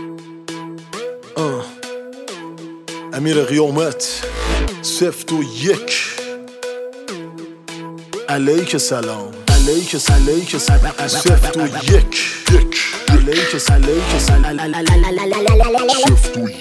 امیر قیامت 0 و 1 علیک سلام علیک سلام 0 و 1 علیک سلام 0 و 1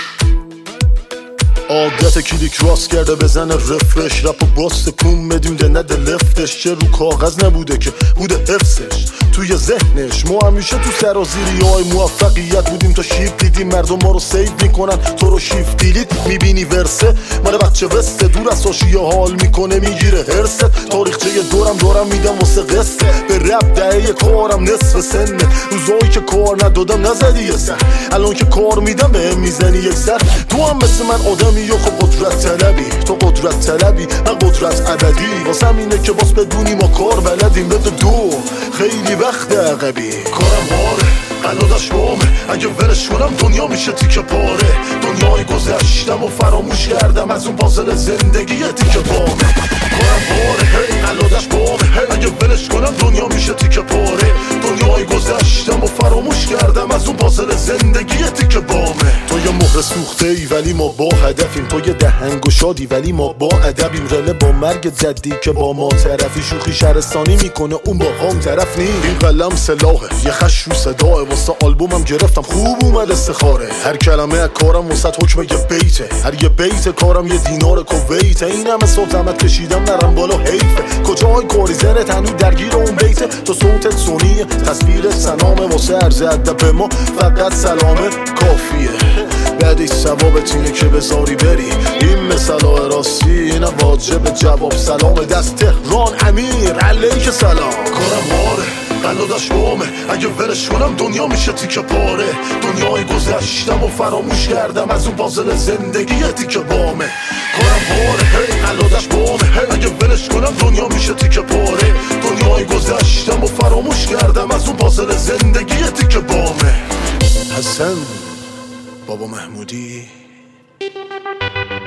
عادت کلیک راست کرده بزنه رفرش رپ و باز تکون بدیم ده نده لفتش چه رو کاغذ نبوده که بوده حفظش توی ذهنش ما همیشه تو سرازیری های موفقیت بودیم تا شیف دیدیم مردم ما رو سیو میکنن تو رو شیف دیلیت میبینی ورسه مال بچه وسته دور از ساشیه حال میکنه میگیره هرست تاریخچه دورم میدم واسه قصه به رپ دهه کارم نصف سنه روزایی که کار ندادم نزدی یه سر الان که کار میدم به میزنی یک سر تو هم مثل من آدمی یا خب قدرت طلبی تو قدرت طلبی من قدرت ابدی واسم اینه که باز بدونی ما کار بلدیم بده دو خیلی وقت عقبی کارم باره قلادش بامه اگه ولش کنم دنیا میشه تیکه پاره دنیای گذشتم و فراموش کردم از اون پازل زندگی تیکه بامه کارم باره هی قلادش بامه اگه ولش کنم دنیا میشه تیکه پاره دنیای گذشتم و فراموش کردم از اون پازل زندگی تیکه بامه تو یه مهر سوخته ای ولی ما با هدفیم تو یه دهنگ و شادی ولی ما با ادبیم رله با مرگ جدی که با ما طرفی شوخی شهرستانی میکنه اون با هم طرف نی این قلم سلاحه یه خش رو صداه واسه آلبومم گرفتم خوب اومد استخاره هر کلمه از کارم واسه حکم یه بیته هر یه بیت کارم یه دینار کویته این همه صبح زحمت کشیدم نرم بالا حیفه کجای کاری زنت هنوز درگیر اون بیته تو صوتت سونیه تصویر سلامه واسه عرض ادب ما فقط سلامه کافیه بعدش ثوابت اینه که بذاری بری این مثلا راستی این واجب جواب سلام دست تهران امیر علیک سلام کارم باره قلادش بامه اگه ولش کنم دنیا میشه تیکه پاره دنیای گذشتم و فراموش کردم از اون پازل زندگی تیکه بامه کارم باره هی قلادش بامه اگه ولش کنم دنیا میشه تیکه پاره دنیای گذشتم و فراموش کردم از اون پازل زندگی تیکه بامه حسن بابا محمودی